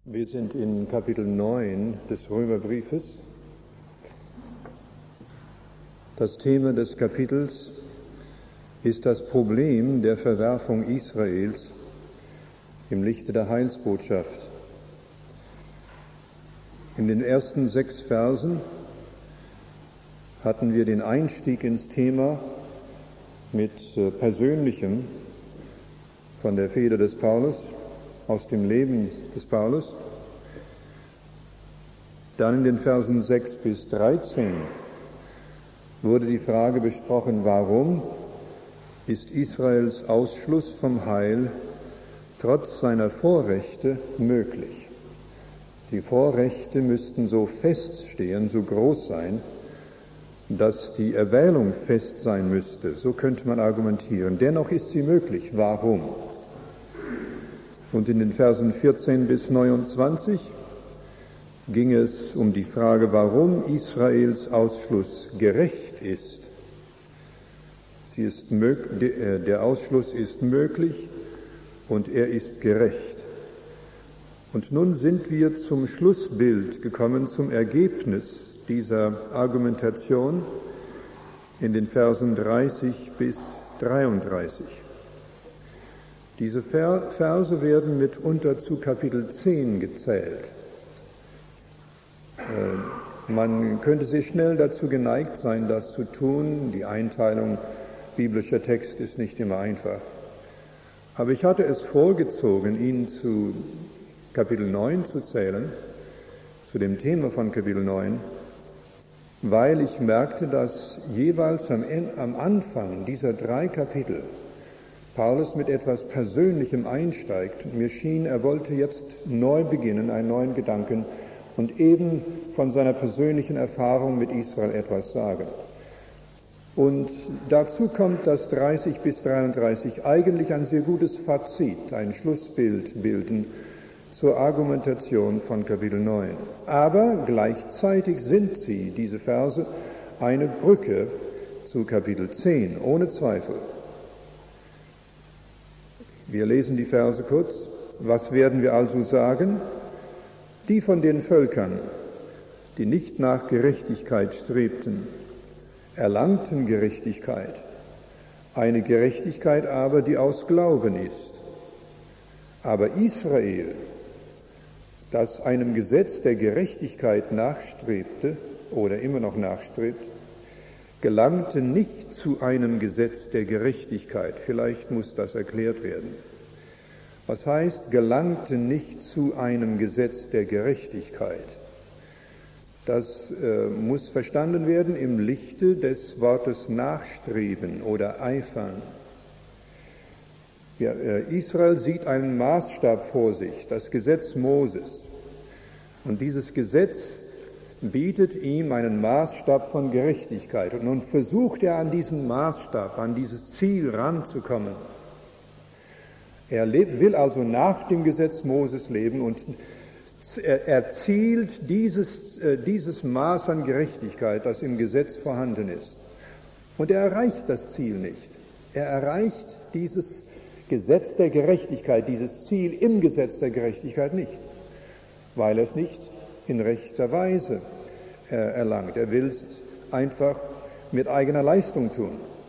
Wir sind in Kapitel 9 des Römerbriefes. Das Thema des Kapitels ist das Problem der Verwerfung Israels im Lichte der Heilsbotschaft. In den ersten 6 Versen hatten wir den Einstieg ins Thema mit Persönlichem von der Feder des Paulus, aus dem Leben des Paulus. Dann in den Versen 6 bis 13 wurde die Frage besprochen, warum ist Israels Ausschluss vom Heil trotz seiner Vorrechte möglich? Die Vorrechte müssten so feststehen, so groß sein, dass die Erwählung fest sein müsste. So könnte man argumentieren. Dennoch ist sie möglich. Warum? Und in den Versen 14 bis 29 ging es um die Frage, warum Israels Ausschluss gerecht ist. Der Ausschluss ist möglich und er ist gerecht. Und nun sind wir zum Schlussbild gekommen, zum Ergebnis dieser Argumentation in den Versen 30 bis 33. Diese Verse werden mitunter zu Kapitel 10 gezählt. Man könnte sehr schnell dazu geneigt sein, das zu tun. Die Einteilung biblischer Text ist nicht immer einfach. Aber ich hatte es vorgezogen, ihn zu Kapitel 9 zu zählen, zu dem Thema von Kapitel 9, weil ich merkte, dass jeweils am Anfang dieser 3 Kapitel Paulus mit etwas Persönlichem einsteigt. Mir schien, er wollte jetzt neu beginnen, einen neuen Gedanken und eben von seiner persönlichen Erfahrung mit Israel etwas sagen. Und dazu kommt, dass 30 bis 33 eigentlich ein sehr gutes Fazit, ein Schlussbild bilden zur Argumentation von Kapitel 9. Aber gleichzeitig sind sie, diese Verse, eine Brücke zu Kapitel 10, ohne Zweifel. Wir lesen die Verse kurz. Was werden wir also sagen? Die von den Völkern, die nicht nach Gerechtigkeit strebten, erlangten Gerechtigkeit, eine Gerechtigkeit aber, die aus Glauben ist. Aber Israel, das einem Gesetz der Gerechtigkeit nachstrebte oder immer noch nachstrebt, gelangte nicht zu einem Gesetz der Gerechtigkeit. Vielleicht muss das erklärt werden. Was heißt, gelangte nicht zu einem Gesetz der Gerechtigkeit? Das muss verstanden werden im Lichte des Wortes nachstreben oder eifern. Ja, Israel sieht einen Maßstab vor sich, das Gesetz Moses. Und dieses Gesetz bietet ihm einen Maßstab von Gerechtigkeit. Und nun versucht er an diesen Maßstab, an dieses Ziel ranzukommen. Er will also nach dem Gesetz Moses leben und er erzielt dieses Maß an Gerechtigkeit, das im Gesetz vorhanden ist. Und er erreicht das Ziel nicht. Er erreicht dieses Gesetz der Gerechtigkeit, dieses Ziel im Gesetz der Gerechtigkeit nicht, weil er es nicht in rechter Weise erlangt. Er will es einfach mit eigener Leistung tun.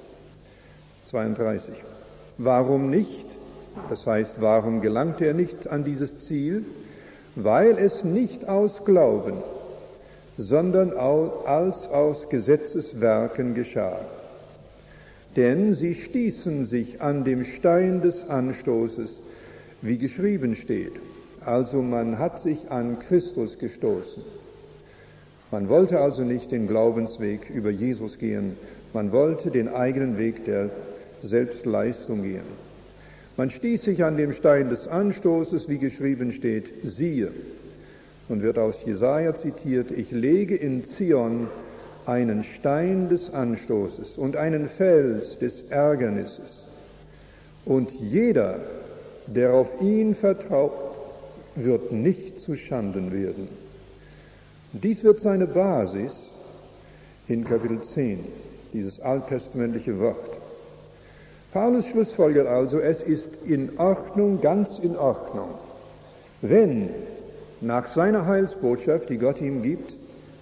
32. Warum nicht? Das heißt, warum gelangte er nicht an dieses Ziel? Weil es nicht aus Glauben, sondern als aus Gesetzeswerken geschah. Denn sie stießen sich an dem Stein des Anstoßes, wie geschrieben steht. Also man hat sich an Christus gestoßen. Man wollte also nicht den Glaubensweg über Jesus gehen, man wollte den eigenen Weg der Selbstleistung gehen. Man stieß sich an dem Stein des Anstoßes, wie geschrieben steht, siehe. Und wird aus Jesaja zitiert, ich lege in Zion einen Stein des Anstoßes und einen Fels des Ärgernisses. Und jeder, der auf ihn vertraut, wird nicht zu Schanden werden. Dies wird seine Basis in Kapitel 10, dieses alttestamentliche Wort. Paulus schlussfolgert also, es ist in Ordnung, ganz in Ordnung, wenn nach seiner Heilsbotschaft, die Gott ihm gibt,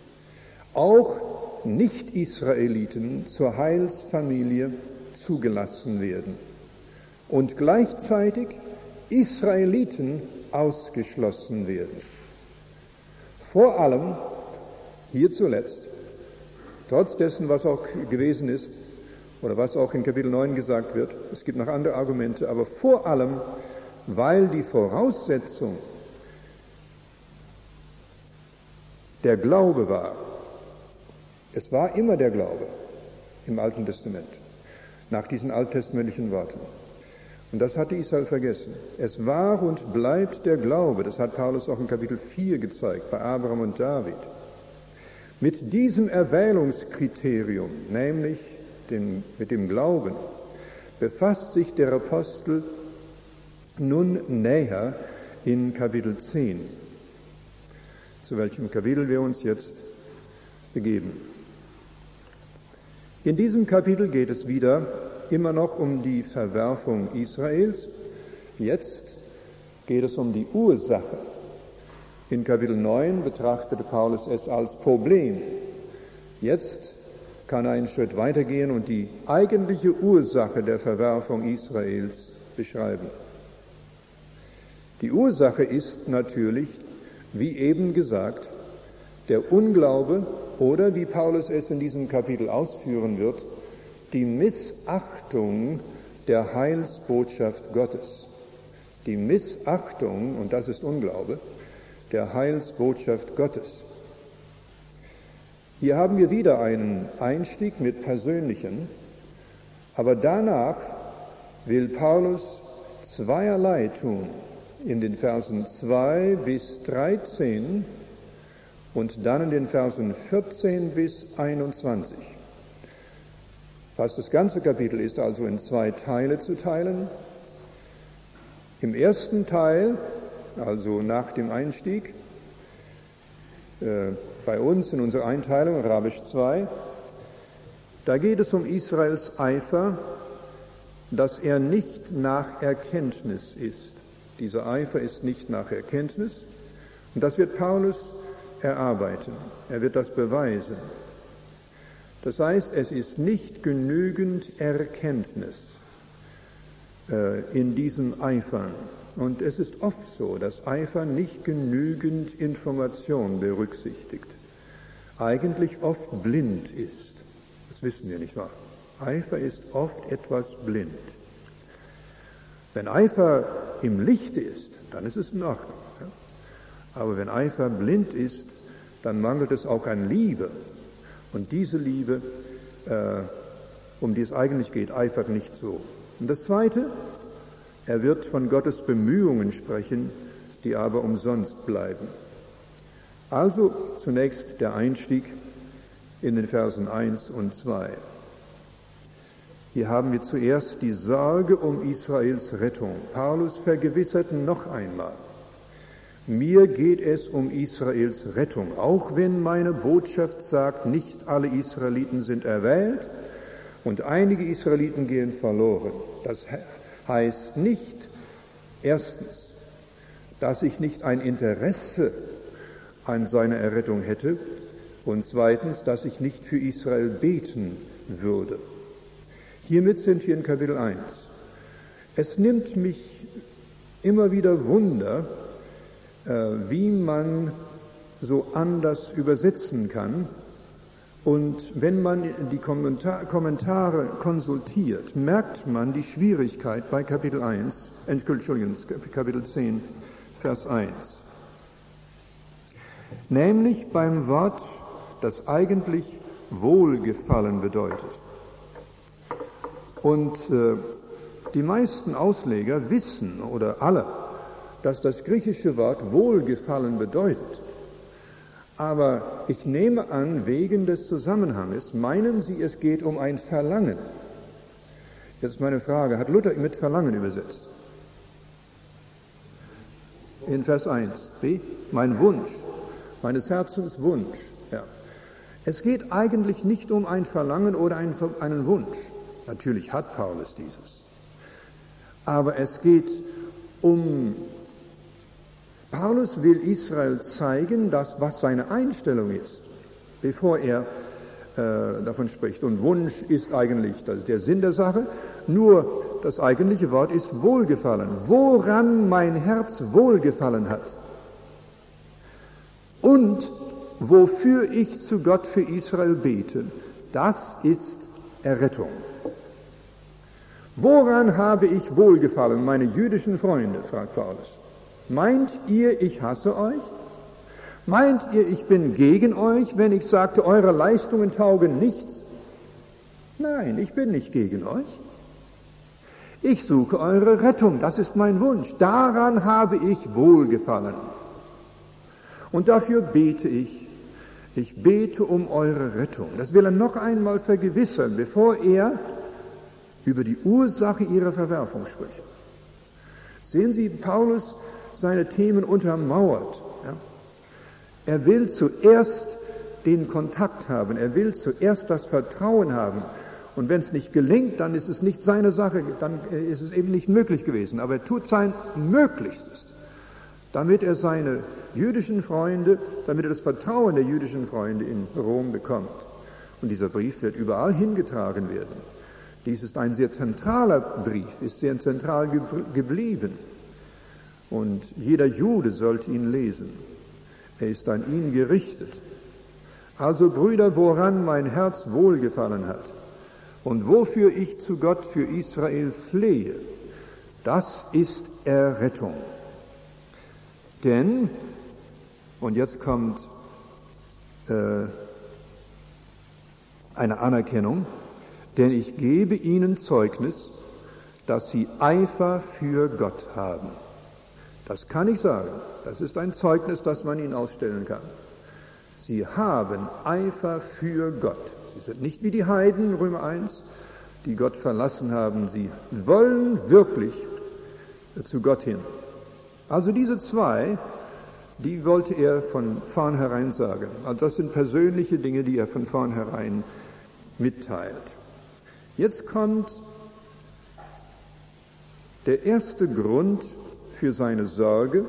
auch Nicht-Israeliten zur Heilsfamilie zugelassen werden und gleichzeitig Israeliten ausgeschlossen werden. Vor allem, hier zuletzt, trotz dessen, was auch gewesen ist, oder was auch in Kapitel 9 gesagt wird, es gibt noch andere Argumente, aber vor allem, weil die Voraussetzung der Glaube war. Es war immer der Glaube im Alten Testament, nach diesen alttestamentlichen Worten. Und das hatte Israel vergessen. Es war und bleibt der Glaube, das hat Paulus auch in Kapitel 4 gezeigt, bei Abraham und David. Mit diesem Erwählungskriterium, nämlich mit dem Glauben, befasst sich der Apostel nun näher in Kapitel 10, zu welchem Kapitel wir uns jetzt begeben. In diesem Kapitel geht es wieder immer noch um die Verwerfung Israels. Jetzt geht es um die Ursache. In Kapitel 9 betrachtete Paulus es als Problem. Jetzt kann er einen Schritt weitergehen und die eigentliche Ursache der Verwerfung Israels beschreiben. Die Ursache ist natürlich, wie eben gesagt, der Unglaube oder, wie Paulus es in diesem Kapitel ausführen wird, die Missachtung der Heilsbotschaft Gottes. Die Missachtung, und das ist Unglaube, der Heilsbotschaft Gottes. Hier haben wir wieder einen Einstieg mit Persönlichem, aber danach will Paulus zweierlei tun. In den Versen 2 bis 13 und dann in den Versen 14 bis 21. Fast das ganze Kapitel ist also in zwei Teile zu teilen. Im ersten Teil, also nach dem Einstieg, bei uns in unserer Einteilung, Arabisch 2, da geht es um Israels Eifer, dass er nicht nach Erkenntnis ist. Dieser Eifer ist nicht nach Erkenntnis, und das wird Paulus erarbeiten. Er wird das beweisen. Das heißt, es ist nicht genügend Erkenntnis in diesem Eifern. Und es ist oft so, dass Eifer nicht genügend Information berücksichtigt. Eigentlich oft blind ist. Das wissen wir, nicht wahr? Eifer ist oft etwas blind. Wenn Eifer im Lichte ist, dann ist es in Ordnung. Aber wenn Eifer blind ist, dann mangelt es auch an Liebe. Und diese Liebe, um die es eigentlich geht, eifert nicht so. Und das Zweite, er wird von Gottes Bemühungen sprechen, die aber umsonst bleiben. Also zunächst der Einstieg in den Versen 1 und 2. Hier haben wir zuerst die Sorge um Israels Rettung. Paulus vergewissert noch einmal: Mir geht es um Israels Rettung, auch wenn meine Botschaft sagt, nicht alle Israeliten sind erwählt und einige Israeliten gehen verloren. Das heißt nicht, erstens, dass ich nicht ein Interesse an seiner Errettung hätte, und zweitens, dass ich nicht für Israel beten würde. Hiermit sind wir in Kapitel 1. Es nimmt mich immer wieder Wunder, wie man so anders übersetzen kann. Und wenn man die Kommentare konsultiert, merkt man die Schwierigkeit bei Kapitel 10, Vers 1. Nämlich beim Wort, das eigentlich Wohlgefallen bedeutet. Und die meisten Ausleger wissen, oder alle, dass das griechische Wort Wohlgefallen bedeutet. Aber ich nehme an, wegen des Zusammenhanges meinen Sie, es geht um ein Verlangen. Jetzt meine Frage, hat Luther mit Verlangen übersetzt? In Vers 1. Wie? Mein Wunsch, meines Herzens Wunsch. Ja. Es geht eigentlich nicht um ein Verlangen oder einen Wunsch. Natürlich hat Paulus dieses. Aber es geht um Paulus will Israel zeigen, was seine Einstellung ist, bevor er davon spricht. Und Wunsch ist eigentlich, das ist der Sinn der Sache, nur das eigentliche Wort ist Wohlgefallen. Woran mein Herz Wohlgefallen hat und wofür ich zu Gott für Israel bete, das ist Errettung. Woran habe ich Wohlgefallen, meine jüdischen Freunde, fragt Paulus. Meint ihr, ich hasse euch? Meint ihr, ich bin gegen euch, wenn ich sagte, eure Leistungen taugen nichts? Nein, ich bin nicht gegen euch. Ich suche eure Rettung, das ist mein Wunsch. Daran habe ich Wohlgefallen. Und dafür bete ich. Ich bete um eure Rettung. Das will er noch einmal vergewissern, bevor er über die Ursache ihrer Verwerfung spricht. Sehen Sie, Paulus seine Themen untermauert. Ja? Er will zuerst den Kontakt haben, er will zuerst das Vertrauen haben. Und wenn es nicht gelingt, dann ist es nicht seine Sache, dann ist es eben nicht möglich gewesen. Aber er tut sein Möglichstes, damit er seine jüdischen Freunde, damit er das Vertrauen der jüdischen Freunde in Rom bekommt. Und dieser Brief wird überall hingetragen werden. Dies ist ein sehr zentraler Brief, ist sehr zentral geblieben. Und jeder Jude sollte ihn lesen. Er ist an ihn gerichtet. Also Brüder, woran mein Herz wohlgefallen hat und wofür ich zu Gott für Israel flehe, das ist Errettung. Denn, und jetzt kommt eine Anerkennung, denn ich gebe ihnen Zeugnis, dass sie Eifer für Gott haben. Das kann ich sagen. Das ist ein Zeugnis, das man ihnen ausstellen kann. Sie haben Eifer für Gott. Sie sind nicht wie die Heiden, Römer 1, die Gott verlassen haben. Sie wollen wirklich zu Gott hin. Also diese zwei, die wollte er von vornherein sagen. Also das sind persönliche Dinge, die er von vornherein mitteilt. Jetzt kommt der erste Grund für seine Sorge.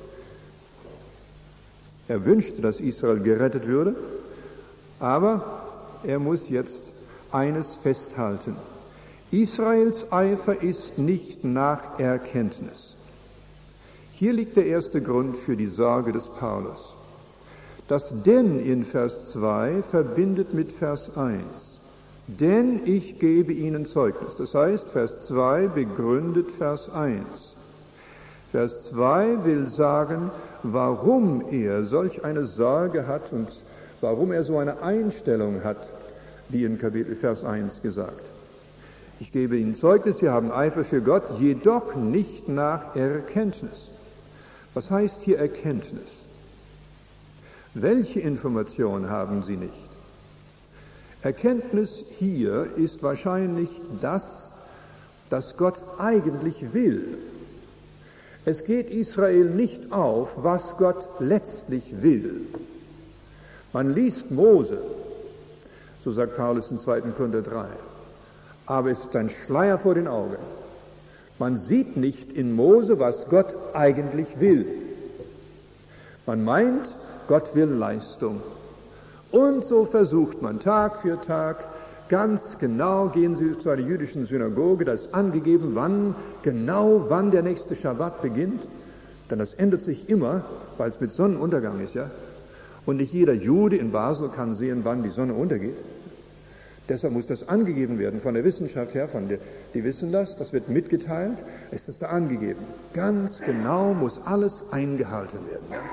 Er wünschte, dass Israel gerettet würde, aber er muss jetzt eines festhalten. Israels Eifer ist nicht nach Erkenntnis. Hier liegt der erste Grund für die Sorge des Paulus. Das denn in Vers 2 verbindet mit Vers 1. Denn ich gebe ihnen Zeugnis. Das heißt, Vers 2 begründet Vers 1. Vers 2 will sagen, warum er solch eine Sorge hat und warum er so eine Einstellung hat, wie in Kapitel Vers 1 gesagt. Ich gebe ihnen Zeugnis, sie haben Eifer für Gott, jedoch nicht nach Erkenntnis. Was heißt hier Erkenntnis? Welche Information haben sie nicht? Erkenntnis hier ist wahrscheinlich das, was Gott eigentlich will. Es geht Israel nicht auf, was Gott letztlich will. Man liest Mose, so sagt Paulus in 2. Korinther 3, aber es ist ein Schleier vor den Augen. Man sieht nicht in Mose, was Gott eigentlich will. Man meint, Gott will Leistung. Und so versucht man Tag für Tag, ganz genau gehen Sie zu einer jüdischen Synagoge, da ist angegeben, wann der nächste Schabbat beginnt. Denn das ändert sich immer, weil es mit Sonnenuntergang ist, ja. Und nicht jeder Jude in Basel kann sehen, wann die Sonne untergeht. Deshalb muss das angegeben werden von der Wissenschaft her, die wissen das wird mitgeteilt, ist das da angegeben. Ganz genau muss alles eingehalten werden. Ja.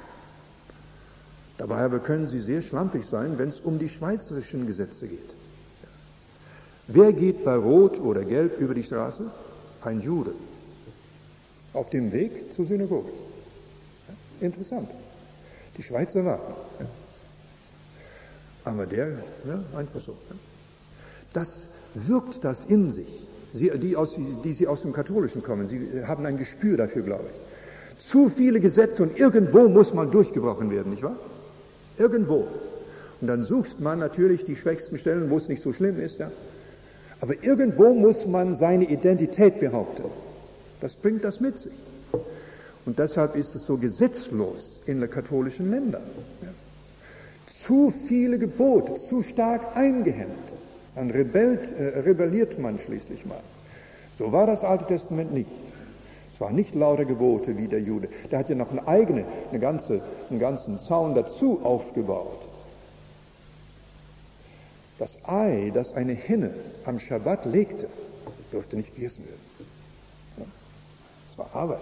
Dabei aber können sie sehr schlampig sein, wenn es um die schweizerischen Gesetze geht. Ja. Wer geht bei Rot oder Gelb über die Straße? Ein Jude. Auf dem Weg zur Synagoge. Ja. Interessant. Die Schweizer warten. Ja. Aber einfach so. Das wirkt das in sich. Die sie aus dem Katholischen kommen, sie haben ein Gespür dafür, glaube ich. Zu viele Gesetze und irgendwo muss man durchgebrochen werden, nicht wahr? Irgendwo. Und dann sucht man natürlich die schwächsten Stellen, wo es nicht so schlimm ist, ja. Aber irgendwo muss man seine Identität behaupten. Das bringt das mit sich. Und deshalb ist es so gesetzlos in den katholischen Ländern. Ja. Zu viele Gebote, zu stark eingehemmt. Dann rebelliert man schließlich mal. So war das Alte Testament nicht. Es war nicht lauter Gebote wie der Jude. Der hat ja noch einen ganzen Zaun dazu aufgebaut. Das Ei, das eine Henne am Schabbat legte, durfte nicht gegessen werden. Es war Arbeit.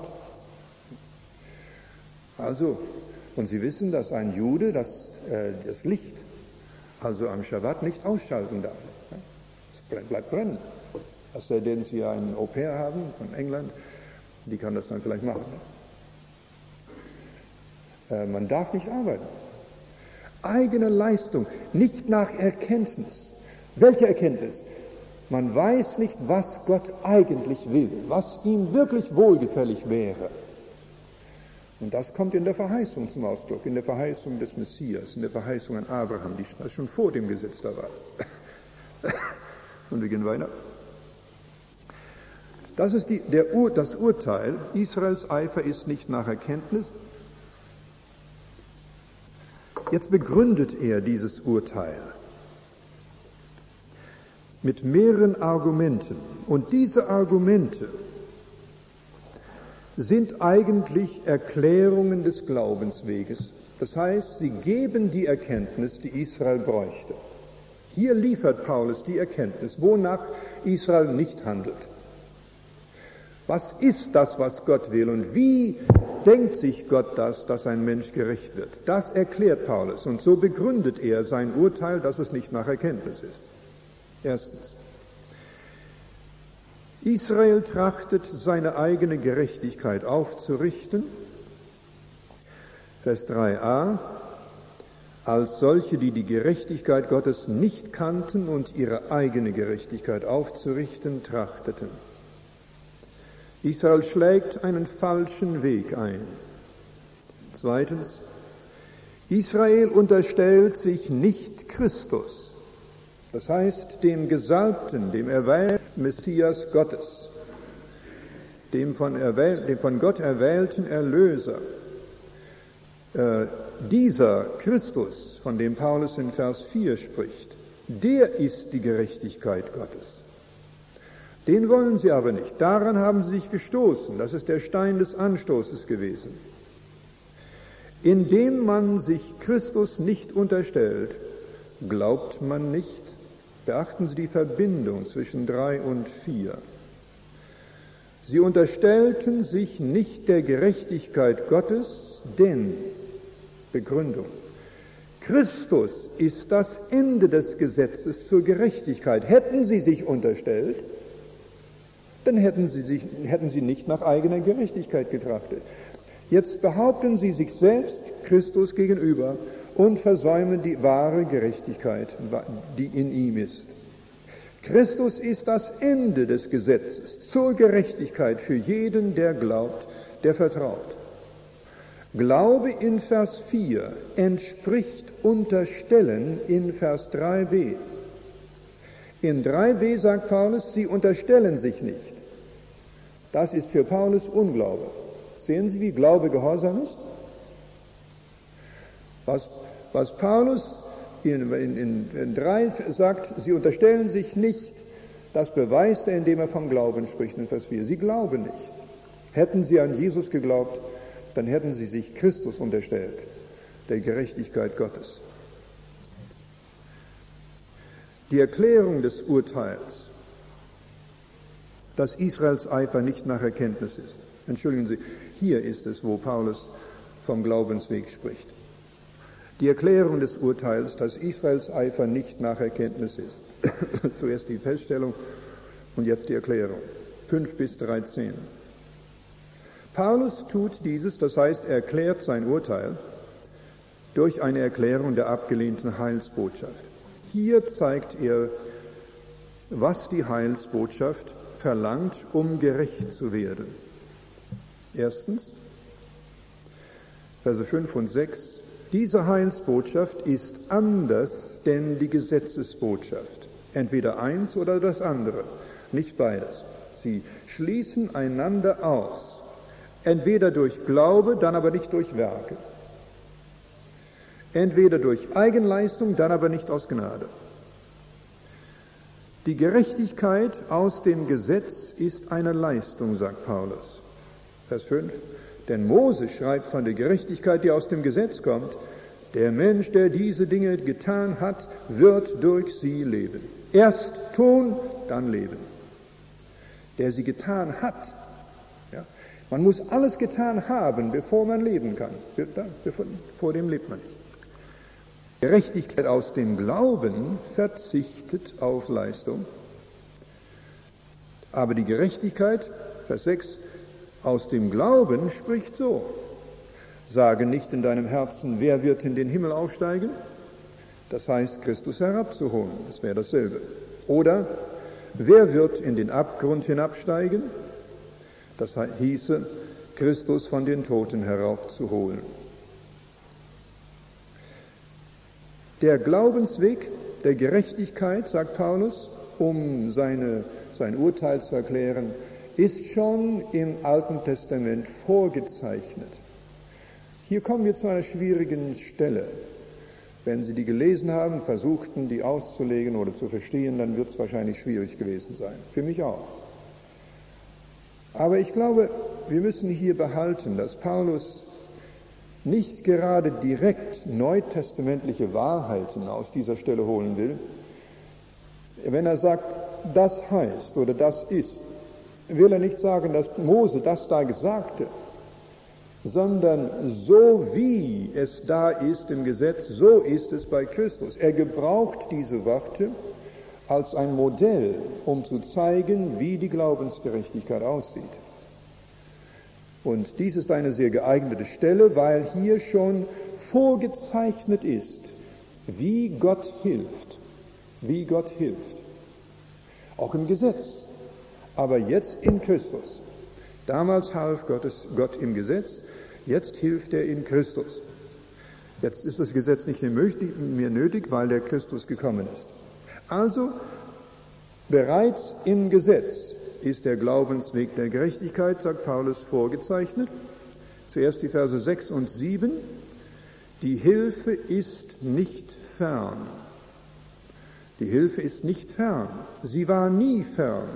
Also, und Sie wissen, dass ein Jude das Licht also am Schabbat nicht ausschalten darf. Es bleibt brennen. Es sei denn, Sie einen Au-pair haben von England, die kann das dann vielleicht machen. Man darf nicht arbeiten. Eigene Leistung, nicht nach Erkenntnis. Welche Erkenntnis? Man weiß nicht, was Gott eigentlich will, was ihm wirklich wohlgefällig wäre. Und das kommt in der Verheißung zum Ausdruck, in der Verheißung des Messias, in der Verheißung an Abraham, die schon vor dem Gesetz da war. Und wir gehen weiter. Das ist das Urteil, Israels Eifer ist nicht nach Erkenntnis. Jetzt begründet er dieses Urteil mit mehreren Argumenten. Und diese Argumente sind eigentlich Erklärungen des Glaubensweges. Das heißt, sie geben die Erkenntnis, die Israel bräuchte. Hier liefert Paulus die Erkenntnis, wonach Israel nicht handelt. Was ist das, was Gott will und wie denkt sich Gott das, dass ein Mensch gerecht wird? Das erklärt Paulus und so begründet er sein Urteil, dass es nicht nach Erkenntnis ist. Erstens, Israel trachtet, seine eigene Gerechtigkeit aufzurichten. Vers 3a, als solche, die die Gerechtigkeit Gottes nicht kannten und ihre eigene Gerechtigkeit aufzurichten trachteten. Israel schlägt einen falschen Weg ein. Zweitens, Israel unterstellt sich nicht Christus, das heißt dem Gesalbten, dem erwählten Messias Gottes, dem von Gott erwählten Erlöser. Dieser Christus, von dem Paulus in Vers 4 spricht, der ist die Gerechtigkeit Gottes. Den wollen sie aber nicht. Daran haben sie sich gestoßen. Das ist der Stein des Anstoßes gewesen. Indem man sich Christus nicht unterstellt, glaubt man nicht. Beachten Sie die Verbindung zwischen 3 und 4. Sie unterstellten sich nicht der Gerechtigkeit Gottes, denn, Begründung, Christus ist das Ende des Gesetzes zur Gerechtigkeit. Hätten sie sich unterstellt, dann hätten sie nicht nach eigener Gerechtigkeit getrachtet. Jetzt behaupten sie sich selbst Christus gegenüber und versäumen die wahre Gerechtigkeit, die in ihm ist. Christus ist das Ende des Gesetzes zur Gerechtigkeit für jeden, der glaubt, der vertraut. Glaube in Vers 4 entspricht Unterstellen in Vers 3b. In 3b sagt Paulus, sie unterstellen sich nicht. Das ist für Paulus Unglaube. Sehen Sie, wie Glaube Gehorsam ist? Was Paulus in 3 sagt, sie unterstellen sich nicht, das beweist er, indem er vom Glauben spricht in Vers 4. Sie glauben nicht. Hätten sie an Jesus geglaubt, dann hätten sie sich Christus unterstellt, der Gerechtigkeit Gottes. Die Erklärung des Urteils, dass Israels Eifer nicht nach Erkenntnis ist. Entschuldigen Sie, hier ist es, wo Paulus vom Glaubensweg spricht. Die Erklärung des Urteils, dass Israels Eifer nicht nach Erkenntnis ist. Zuerst die Feststellung und jetzt die Erklärung. 5 bis 13. Paulus tut dieses, das heißt, er erklärt sein Urteil durch eine Erklärung der abgelehnten Heilsbotschaft. Hier zeigt er, was die Heilsbotschaft verlangt, um gerecht zu werden. Erstens, Verse 5 und 6, diese Heilsbotschaft ist anders denn die Gesetzesbotschaft. Entweder eins oder das andere, nicht beides. Sie schließen einander aus. Entweder durch Glaube, dann aber nicht durch Werke. Entweder durch Eigenleistung, dann aber nicht aus Gnade. Die Gerechtigkeit aus dem Gesetz ist eine Leistung, sagt Paulus. Vers 5. Denn Mose schreibt von der Gerechtigkeit, die aus dem Gesetz kommt, der Mensch, der diese Dinge getan hat, wird durch sie leben. Erst tun, dann leben. Der sie getan hat. Ja? Man muss alles getan haben, bevor man leben kann. Vor dem lebt man nicht. Gerechtigkeit aus dem Glauben verzichtet auf Leistung. Aber die Gerechtigkeit, Vers 6, aus dem Glauben spricht so: Sage nicht in deinem Herzen, wer wird in den Himmel aufsteigen? Das heißt, Christus herabzuholen. Das wäre dasselbe. Oder, wer wird in den Abgrund hinabsteigen? Das hieße, Christus von den Toten heraufzuholen. Der Glaubensweg der Gerechtigkeit, sagt Paulus, um sein Urteil zu erklären, ist schon im Alten Testament vorgezeichnet. Hier kommen wir zu einer schwierigen Stelle. Wenn Sie die gelesen haben, versuchten, die auszulegen oder zu verstehen, dann wird es wahrscheinlich schwierig gewesen sein. Für mich auch. Aber ich glaube, wir müssen hier behalten, dass Paulus nicht gerade direkt neutestamentliche Wahrheiten aus dieser Stelle holen will. Wenn er sagt, das heißt oder das ist, will er nicht sagen, dass Mose das da gesagte, sondern so wie es da ist im Gesetz, so ist es bei Christus. Er gebraucht diese Worte als ein Modell, um zu zeigen, wie die Glaubensgerechtigkeit aussieht. Und dies ist eine sehr geeignete Stelle, weil hier schon vorgezeichnet ist, wie Gott hilft. Wie Gott hilft. Auch im Gesetz, aber jetzt in Christus. Damals half Gott im Gesetz, jetzt hilft er in Christus. Jetzt ist das Gesetz nicht mehr nötig, weil der Christus gekommen ist. Also, bereits im Gesetz ist der Glaubensweg der Gerechtigkeit, sagt Paulus, vorgezeichnet. Zuerst die Verse 6 und 7. Die Hilfe ist nicht fern. Die Hilfe ist nicht fern. Sie war nie fern.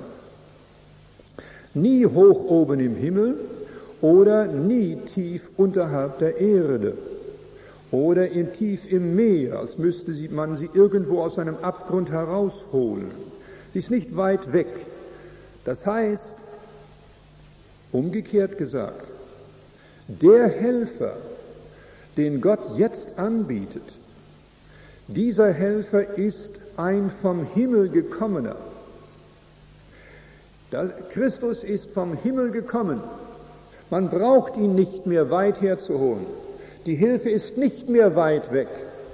Nie hoch oben im Himmel oder nie tief unterhalb der Erde oder tief im Meer, als müsste man sie irgendwo aus einem Abgrund herausholen. Sie ist nicht weit weg. Das heißt, umgekehrt gesagt, der Helfer, den Gott jetzt anbietet, dieser Helfer ist ein vom Himmel gekommener. Christus ist vom Himmel gekommen. Man braucht ihn nicht mehr weit herzuholen. Die Hilfe ist nicht mehr weit weg.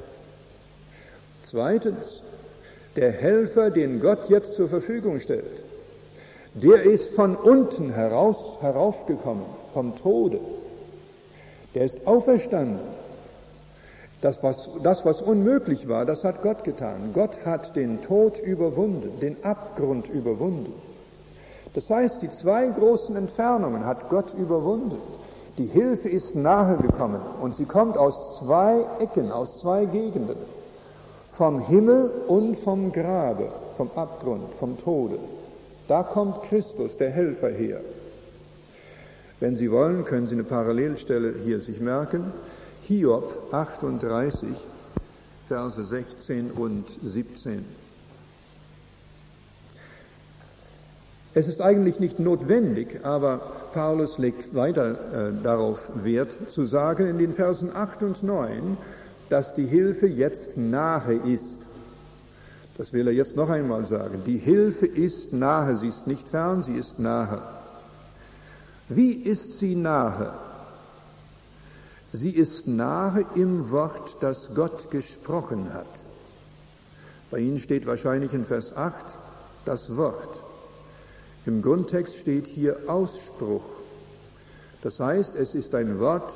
Zweitens, der Helfer, den Gott jetzt zur Verfügung stellt, der ist von unten heraufgekommen, vom Tode. Der ist auferstanden. Das, was unmöglich war, das hat Gott getan. Gott hat den Tod überwunden, den Abgrund überwunden. Das heißt, die zwei großen Entfernungen hat Gott überwunden. Die Hilfe ist nahe gekommen und sie kommt aus zwei Ecken, aus zwei Gegenden. Vom Himmel und vom Grabe, vom Abgrund, vom Tode. Da kommt Christus, der Helfer, her. Wenn Sie wollen, können Sie eine Parallelstelle hier sich merken. Hiob 38, Verse 16 und 17. Es ist eigentlich nicht notwendig, aber Paulus legt weiter darauf Wert zu sagen in den Versen 8 und 9, dass die Hilfe jetzt nahe ist. Das will er jetzt noch einmal sagen. Die Hilfe ist nahe, sie ist nicht fern, sie ist nahe. Wie ist sie nahe? Sie ist nahe im Wort, das Gott gesprochen hat. Bei Ihnen steht wahrscheinlich in Vers 8 das Wort. Im Grundtext steht hier Ausspruch. Das heißt, es ist ein Wort,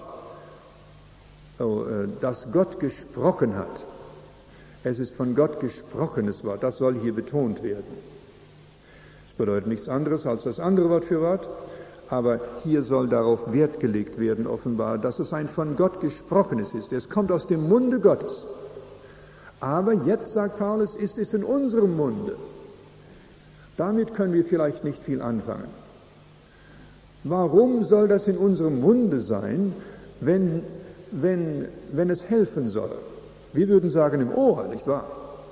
das Gott gesprochen hat. Es ist von Gott gesprochenes Wort. Das soll hier betont werden. Das bedeutet nichts anderes als das andere Wort für Wort. Aber hier soll darauf Wert gelegt werden, offenbar, dass es ein von Gott gesprochenes ist. Es kommt aus dem Munde Gottes. Aber jetzt, sagt Paulus, ist es in unserem Munde. Damit können wir vielleicht nicht viel anfangen. Warum soll das in unserem Munde sein, wenn es helfen soll? Wir würden sagen, im Ohr, nicht wahr?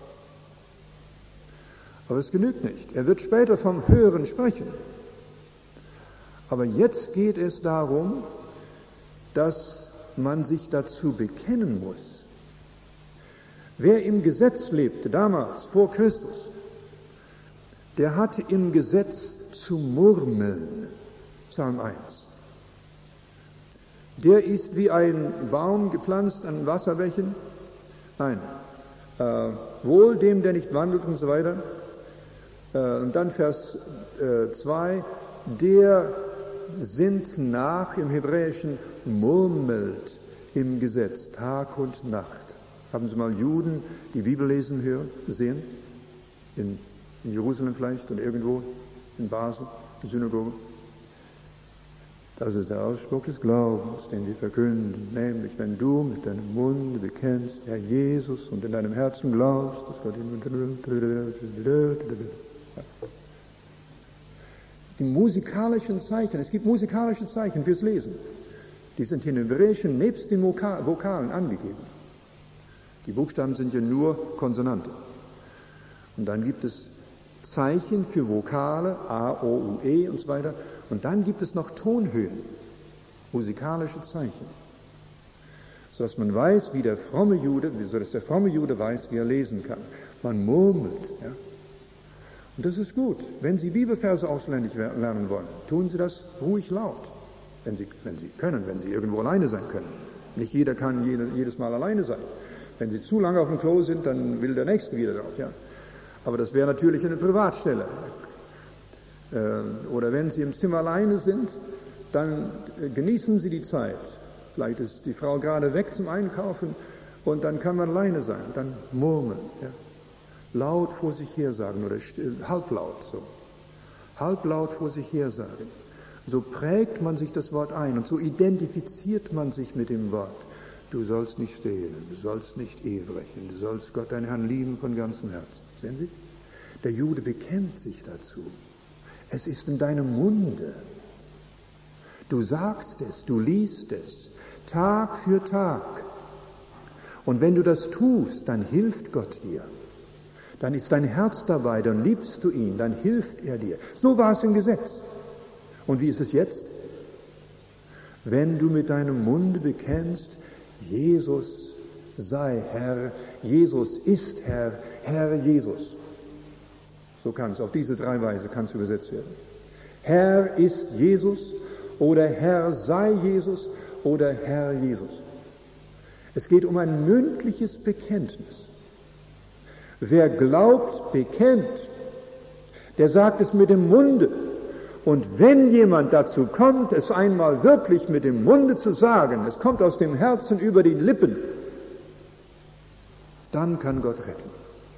Aber es genügt nicht. Er wird später vom Hören sprechen. Aber jetzt geht es darum, dass man sich dazu bekennen muss. Wer im Gesetz lebte, damals, vor Christus, der hatte im Gesetz zu murmeln. Psalm 1. Der ist wie ein Baum gepflanzt an Wasserbächen. Nein, wohl dem, der nicht wandelt und so weiter. Und dann Vers 2, der sinnt nach, im Hebräischen murmelt im Gesetz, Tag und Nacht. Haben Sie mal Juden die Bibel lesen sehen? In Jerusalem vielleicht und irgendwo, in Basel, in Synagoge. Das ist der Ausspruch des Glaubens, den wir verkünden, nämlich wenn du mit deinem Munde bekennst, Herr Jesus, und in deinem Herzen glaubst, dass Gott die musikalischen Zeichen, es gibt musikalische Zeichen fürs Lesen, die sind hier im Hebräischen nebst den Vokalen angegeben. Die Buchstaben sind ja nur Konsonanten. Und dann gibt es Zeichen für Vokale, A, O, U, E und so weiter. Und dann gibt es noch Tonhöhen, musikalische Zeichen, sodass man weiß, wie der fromme Jude, sodass der fromme Jude weiß, wie er lesen kann. Man murmelt. Ja? Und das ist gut. Wenn Sie Bibelverse auswendig lernen wollen, tun Sie das ruhig laut, wenn Sie können, wenn Sie irgendwo alleine sein können. Nicht jeder kann jedes Mal alleine sein. Wenn Sie zu lange auf dem Klo sind, dann will der Nächste wieder drauf. Ja? Aber das wäre natürlich eine Privatstelle. Oder wenn Sie im Zimmer alleine sind, dann genießen Sie die Zeit. Vielleicht ist die Frau gerade weg zum Einkaufen und dann kann man alleine sein. Dann murmeln, ja. Laut vor sich her sagen oder halblaut so. Halblaut vor sich her sagen. So prägt man sich das Wort ein und so identifiziert man sich mit dem Wort. Du sollst nicht stehlen, du sollst nicht Ehe brechen, du sollst Gott, deinen Herrn, lieben von ganzem Herzen. Sehen Sie? Der Jude bekennt sich dazu. Es ist in deinem Munde. Du sagst es, du liest es, Tag für Tag. Und wenn du das tust, dann hilft Gott dir. Dann ist dein Herz dabei, dann liebst du ihn, dann hilft er dir. So war es im Gesetz. Und wie ist es jetzt? Wenn du mit deinem Munde bekennst, Jesus sei Herr, Jesus ist Herr, Herr Jesus. So kann es, auf diese drei Weise kann es übersetzt werden. Herr ist Jesus oder Herr sei Jesus oder Herr Jesus. Es geht um ein mündliches Bekenntnis. Wer glaubt, bekennt, der sagt es mit dem Munde. Und wenn jemand dazu kommt, es einmal wirklich mit dem Munde zu sagen, es kommt aus dem Herzen über die Lippen, dann kann Gott retten.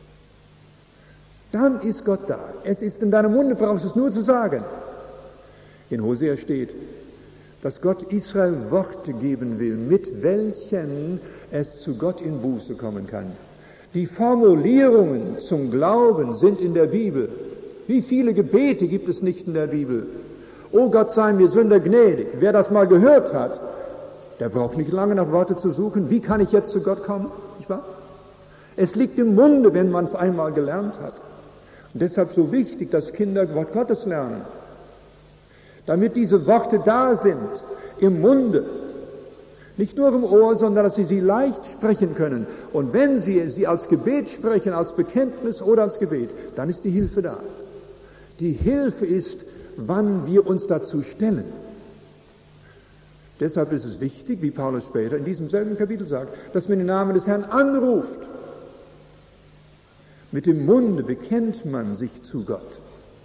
Dann ist Gott da. Es ist in deinem Munde, brauchst du es nur zu sagen. In Hosea steht, dass Gott Israel Worte geben will, mit welchen es zu Gott in Buße kommen kann. Die Formulierungen zum Glauben sind in der Bibel. Wie viele Gebete gibt es nicht in der Bibel? Oh Gott, sei mir Sünder gnädig. Wer das mal gehört hat, der braucht nicht lange nach Worte zu suchen. Wie kann ich jetzt zu Gott kommen? Nicht wahr? Es liegt im Munde, wenn man es einmal gelernt hat. Und deshalb so wichtig, dass Kinder Wort Gottes lernen. Damit diese Worte da sind, im Munde. Nicht nur im Ohr, sondern dass sie leicht sprechen können. Und wenn sie als Gebet sprechen, als Bekenntnis oder als Gebet, dann ist die Hilfe da. Die Hilfe ist, wann wir uns dazu stellen. Deshalb ist es wichtig, wie Paulus später in diesem selben Kapitel sagt, dass man den Namen des Herrn anruft. Mit dem Munde bekennt man sich zu Gott.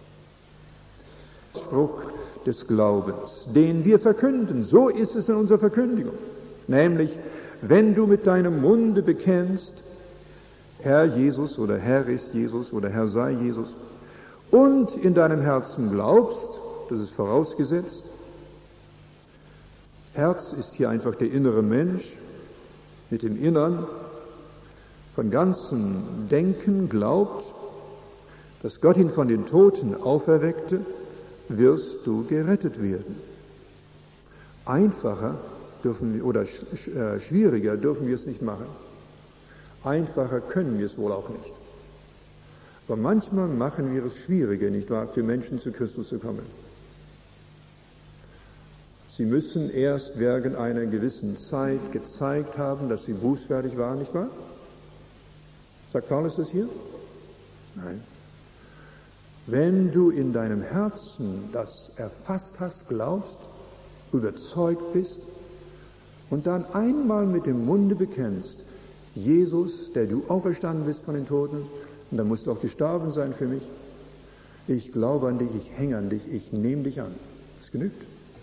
Spruch des Glaubens, den wir verkünden, so ist es in unserer Verkündigung. Nämlich, wenn du mit deinem Munde bekennst, Herr Jesus oder Herr ist Jesus oder Herr sei Jesus, und in deinem Herzen glaubst, das ist vorausgesetzt, Herz ist hier einfach der innere Mensch mit dem Innern, von ganzem Denken glaubt, dass Gott ihn von den Toten auferweckte, wirst du gerettet werden. Einfacher dürfen wir, oder schwieriger dürfen wir es nicht machen. Einfacher können wir es wohl auch nicht. Aber manchmal machen wir es schwieriger, nicht wahr, für Menschen zu Christus zu kommen. Sie müssen erst während einer gewissen Zeit gezeigt haben, dass sie bußfertig waren, nicht wahr? Sagt Paulus das hier? Nein. Wenn du in deinem Herzen das erfasst hast, glaubst, überzeugt bist und dann einmal mit dem Munde bekennst, Jesus, der du auferstanden bist von den Toten, und dann musst du auch gestorben sein für mich, ich glaube an dich, ich hänge an dich, ich nehme dich an. Das genügt.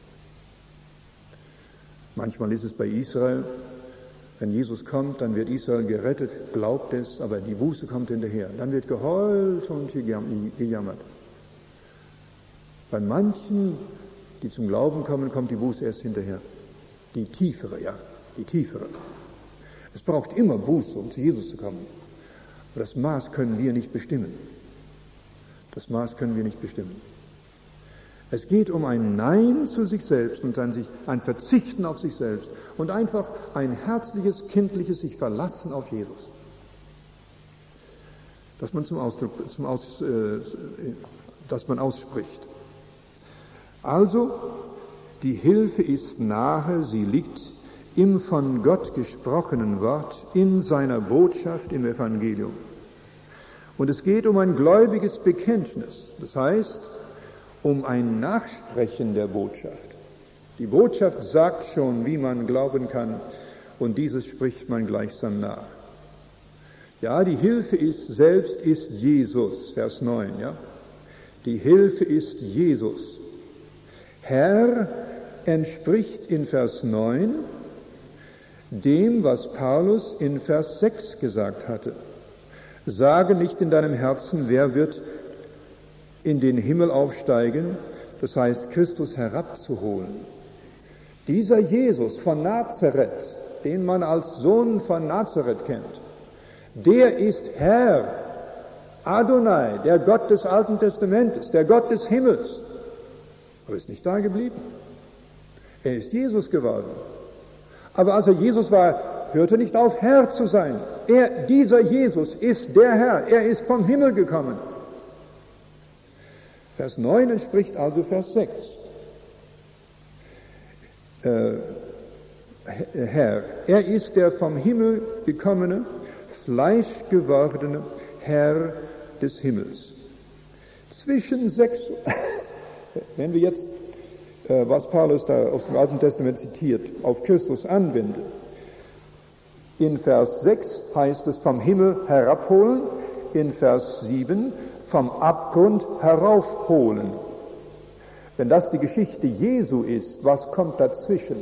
Manchmal ist es bei Israel, wenn Jesus kommt, dann wird Israel gerettet, glaubt es, aber die Buße kommt hinterher. Dann wird geheult und gejammert. Bei manchen, die zum Glauben kommen, kommt die Buße erst hinterher. Die tiefere, ja, die tiefere. Es braucht immer Buße, um zu Jesus zu kommen. Aber das Maß können wir nicht bestimmen. Das Maß können wir nicht bestimmen. Es geht um ein Nein zu sich selbst und ein Verzichten auf sich selbst und einfach ein herzliches, kindliches sich verlassen auf Jesus. Das man das man ausspricht. Also, die Hilfe ist nahe, sie liegt im von Gott gesprochenen Wort, in seiner Botschaft im Evangelium. Und es geht um ein gläubiges Bekenntnis, das heißt, um ein Nachsprechen der Botschaft. Die Botschaft sagt schon, wie man glauben kann, und dieses spricht man gleichsam nach. Ja, die Hilfe ist Jesus, Vers 9, ja. Die Hilfe ist Jesus. Herr entspricht in Vers 9 dem, was Paulus in Vers 6 gesagt hatte. Sage nicht in deinem Herzen, wer wird in den Himmel aufsteigen, das heißt Christus herabzuholen. Dieser Jesus von Nazareth, den man als Sohn von Nazareth kennt, der ist Herr, Adonai, der Gott des Alten Testamentes, der Gott des Himmels. Aber ist nicht da geblieben. Er ist Jesus geworden. Aber als er Jesus war, hörte nicht auf, Herr zu sein. Dieser Jesus ist der Herr. Er ist vom Himmel gekommen. Vers 9 entspricht also Vers 6. Herr, er ist der vom Himmel gekommene, fleischgewordene Herr des Himmels. Zwischen 6, wenn wir jetzt, was Paulus da aus dem Alten Testament zitiert, auf Christus anwenden, in Vers 6 heißt es vom Himmel herabholen, in Vers 7 vom Abgrund heraufholen. Wenn das die Geschichte Jesu ist, was kommt dazwischen?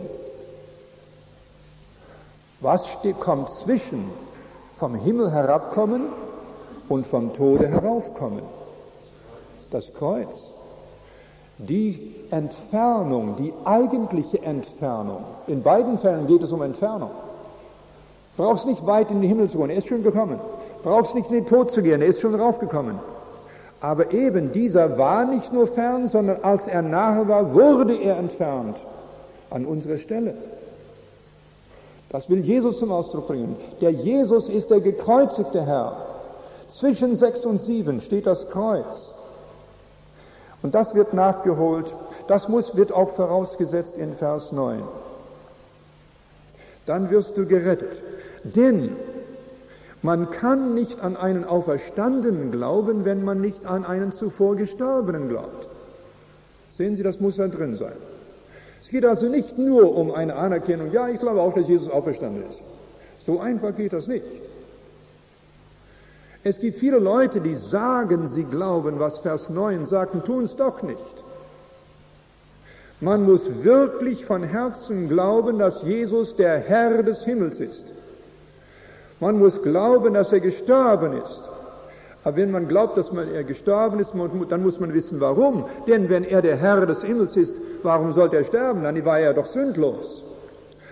Was kommt zwischen vom Himmel herabkommen und vom Tode heraufkommen? Das Kreuz. Die Entfernung, die eigentliche Entfernung. In beiden Fällen geht es um Entfernung. Brauchst nicht weit in den Himmel zu gehen, er ist schon gekommen. Brauchst nicht in den Tod zu gehen, er ist schon raufgekommen. Aber eben dieser war nicht nur fern, sondern als er nahe war, wurde er entfernt an unserer Stelle. Das will Jesus zum Ausdruck bringen. Der Jesus ist der gekreuzigte Herr. Zwischen 6 und 7 steht das Kreuz. Und das wird nachgeholt, wird auch vorausgesetzt in Vers 9. Dann wirst du gerettet. Denn man kann nicht an einen Auferstandenen glauben, wenn man nicht an einen zuvor Gestorbenen glaubt. Sehen Sie, das muss da drin sein. Es geht also nicht nur um eine Anerkennung, ja, ich glaube auch, dass Jesus auferstanden ist. So einfach geht das nicht. Es gibt viele Leute, die sagen, sie glauben, was Vers 9 sagt, und tun es doch nicht. Man muss wirklich von Herzen glauben, dass Jesus der Herr des Himmels ist. Man muss glauben, dass er gestorben ist. Aber wenn man glaubt, dass er gestorben ist, dann muss man wissen, warum. Denn wenn er der Herr des Himmels ist, warum sollte er sterben? Dann war er doch sündlos.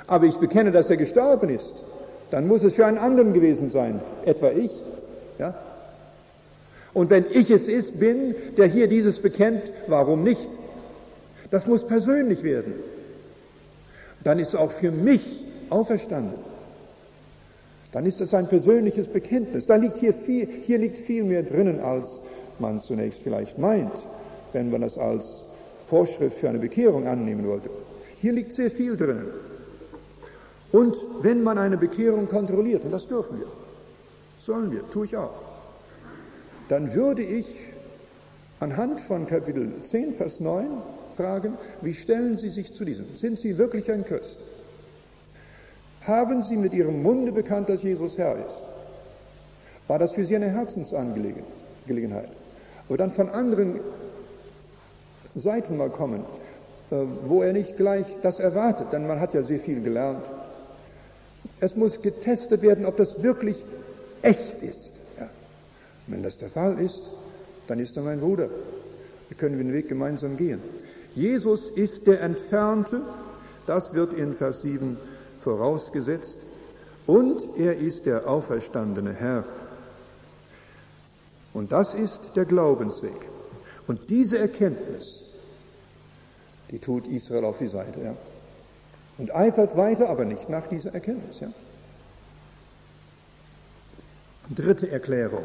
Aber ich bekenne, dass er gestorben ist. Dann muss es für einen anderen gewesen sein, etwa ich. Ja? Und wenn ich es bin, der hier dieses bekennt, warum nicht? Das muss persönlich werden. Dann ist er auch für mich auferstanden. Dann ist es ein persönliches Bekenntnis. Da liegt hier liegt viel mehr drinnen, als man zunächst vielleicht meint, wenn man das als Vorschrift für eine Bekehrung annehmen wollte. Hier liegt sehr viel drinnen. Und wenn man eine Bekehrung kontrolliert, und das dürfen wir, sollen wir, tue ich auch, dann würde ich anhand von Kapitel 10, Vers 9 fragen, wie stellen Sie sich zu diesem? Sind Sie wirklich ein Christ? Haben Sie mit Ihrem Munde bekannt, dass Jesus Herr ist? War das für Sie eine Herzensangelegenheit? Aber dann von anderen Seiten mal kommen, wo er nicht gleich das erwartet, denn man hat ja sehr viel gelernt. Es muss getestet werden, ob das wirklich echt ist. Ja. Wenn das der Fall ist, dann ist er mein Bruder. Wir können den Weg gemeinsam gehen. Jesus ist der Entfernte, das wird in Vers 7 vorausgesetzt, und er ist der auferstandene Herr. Und das ist der Glaubensweg. Und diese Erkenntnis, die tut Israel auf die Seite, ja. Und eifert weiter, aber nicht nach dieser Erkenntnis, ja. Dritte Erklärung.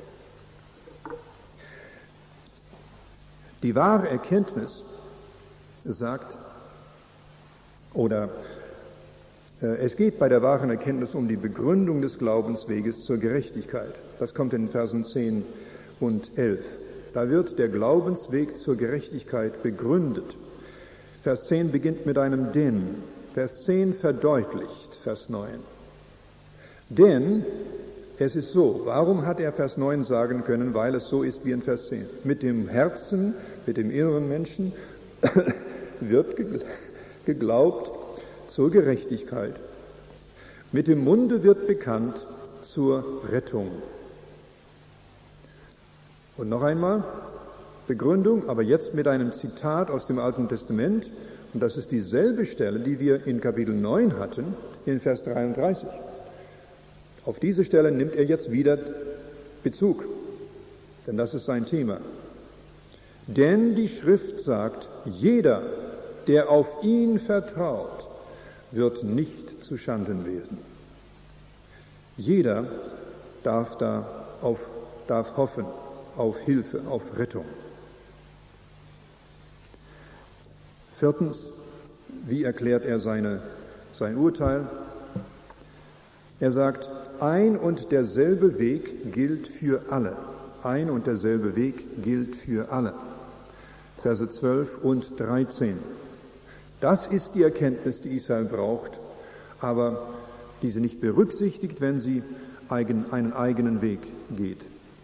Die wahre Erkenntnis sagt, oder es geht bei der wahren Erkenntnis um die Begründung des Glaubensweges zur Gerechtigkeit. Das kommt in den Versen 10 und 11. Da wird der Glaubensweg zur Gerechtigkeit begründet. Vers 10 beginnt mit einem Denn. Vers 10 verdeutlicht Vers 9. Denn es ist so. Warum hat er Vers 9 sagen können? Weil es so ist wie in Vers 10. Mit dem Herzen, mit dem inneren Menschen wird geglaubt zur Gerechtigkeit. Mit dem Munde wird bekannt zur Rettung. Und noch einmal, Begründung, aber jetzt mit einem Zitat aus dem Alten Testament, und das ist dieselbe Stelle, die wir in Kapitel 9 hatten, in Vers 33. Auf diese Stelle nimmt er jetzt wieder Bezug, denn das ist sein Thema. Denn die Schrift sagt, jeder, der auf ihn vertraut, wird nicht zu Schanden werden. Jeder darf hoffen auf Hilfe, auf Rettung. Viertens, wie erklärt er sein Urteil? Er sagt, ein und derselbe Weg gilt für alle. Ein und derselbe Weg gilt für alle. Verse 12 und 13. Das ist die Erkenntnis, die Israel braucht, aber die sie nicht berücksichtigt, wenn sie einen eigenen Weg geht.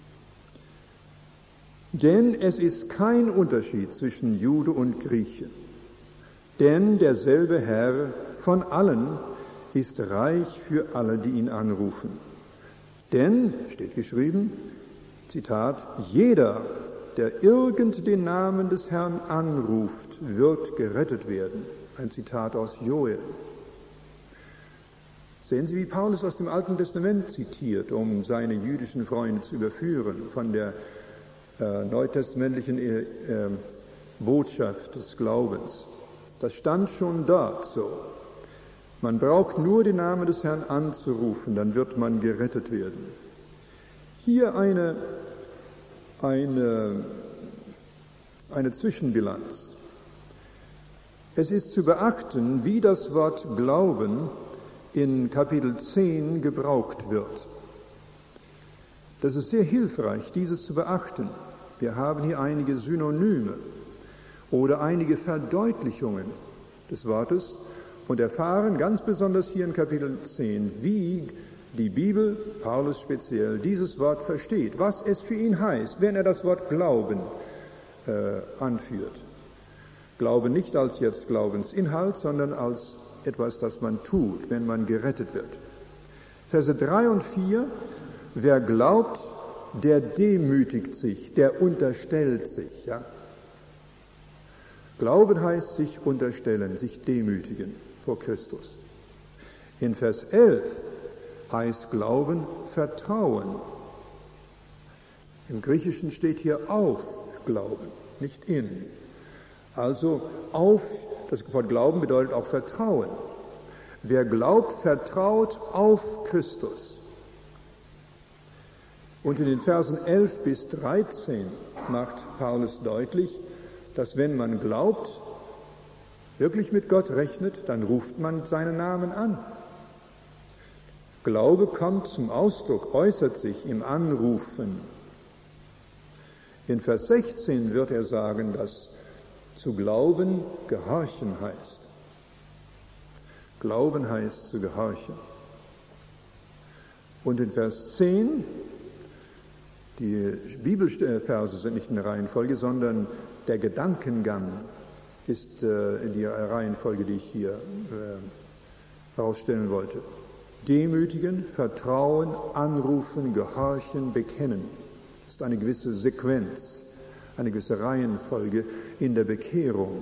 Denn es ist kein Unterschied zwischen Jude und Grieche, denn derselbe Herr von allen ist reich für alle, die ihn anrufen. Denn, steht geschrieben, Zitat, jeder, der irgend den Namen des Herrn anruft, wird gerettet werden. Ein Zitat aus Joel. Sehen Sie, wie Paulus aus dem Alten Testament zitiert, um seine jüdischen Freunde zu überführen von der neutestamentlichen Botschaft des Glaubens. Das stand schon dort so. Man braucht nur den Namen des Herrn anzurufen, dann wird man gerettet werden. Hier eine Zwischenbilanz. Es ist zu beachten, wie das Wort Glauben in Kapitel 10 gebraucht wird. Das ist sehr hilfreich, dieses zu beachten. Wir haben hier einige Synonyme oder einige Verdeutlichungen des Wortes und erfahren ganz besonders hier in Kapitel 10, wie die Bibel, Paulus speziell, dieses Wort versteht, was es für ihn heißt, wenn er das Wort Glauben anführt. Glauben nicht als jetzt Glaubensinhalt, sondern als etwas, das man tut, wenn man gerettet wird. Verse 3 und 4, wer glaubt, der demütigt sich, der unterstellt sich. Ja? Glauben heißt sich unterstellen, sich demütigen vor Christus. In Vers 11 heißt Glauben Vertrauen. Im Griechischen steht hier auf Glauben, nicht in. Also das Wort Glauben bedeutet auch Vertrauen. Wer glaubt, vertraut auf Christus. Und in den Versen 11 bis 13 macht Paulus deutlich, dass wenn man glaubt, wirklich mit Gott rechnet, dann ruft man seinen Namen an. Glaube kommt zum Ausdruck, äußert sich im Anrufen. In Vers 16 wird er sagen, dass zu glauben gehorchen heißt. Glauben heißt zu gehorchen. Und in Vers 10, die Bibelverse sind nicht in der Reihenfolge, sondern der Gedankengang ist die Reihenfolge, die ich hier herausstellen wollte. Demütigen, vertrauen, anrufen, gehorchen, bekennen. Das ist eine gewisse Sequenz, eine gewisse Reihenfolge in der Bekehrung.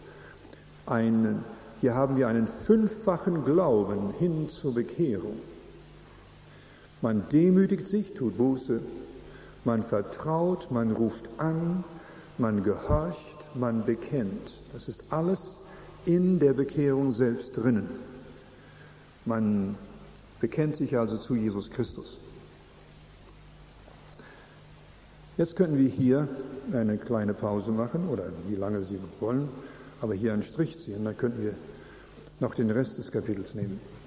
Hier haben wir einen 5-fachen Glauben hin zur Bekehrung. Man demütigt sich, tut Buße, man vertraut, man ruft an, man gehorcht, man bekennt. Das ist alles in der Bekehrung selbst drinnen. Man bekennt sich also zu Jesus Christus. Jetzt können wir hier eine kleine Pause machen, oder wie lange Sie wollen, aber hier einen Strich ziehen, dann könnten wir noch den Rest des Kapitels nehmen.